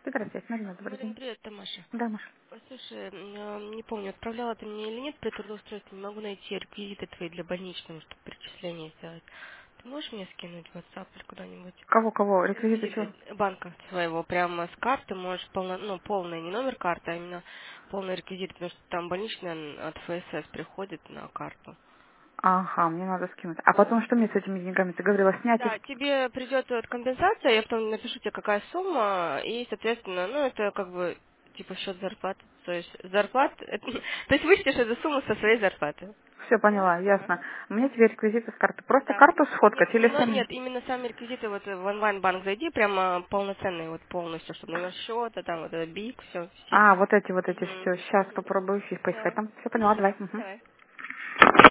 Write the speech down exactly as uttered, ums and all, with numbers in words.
Здравствуйте, Марина, добрый Марина, день. привет, это Маша. Да, Маша. Слушай, м, не помню, отправляла ты мне или нет при трудоустройстве, не могу найти реквизиты твои для больничного, чтобы перечисление сделать. Ты можешь мне скинуть в WhatsApp или куда-нибудь? Кого, кого? Реквизиты чего? Реквизиты банка своего, прямо с карты, можешь полно, ну, полный, не номер карты, а именно полный реквизит, потому что там больничный от ФСС приходит на карту. Ага, мне надо скинуть. А потом что мне с этими деньгами? Ты говорила снять их? Да, тебе придет вот компенсация, я потом напишу тебе, какая сумма, и, соответственно, ну, это как бы, типа, счет зарплаты. То есть, зарплат, это- то есть, вычтешь эту сумму со своей зарплаты. Все, Поняла? поняла, Ага. ясно. Мне тебе реквизиты с карты. Просто Да. карту Нет, сфоткать или ну, сами? нет, именно сами реквизиты вот в онлайн-банк зайди, прямо полноценные вот полностью, чтобы номер счета, там вот это бик, все, все. А, вот эти, вот эти, Угу. все. Сейчас попробую их поискать Все. там. Все, поняла, давай. Мгм. Давай.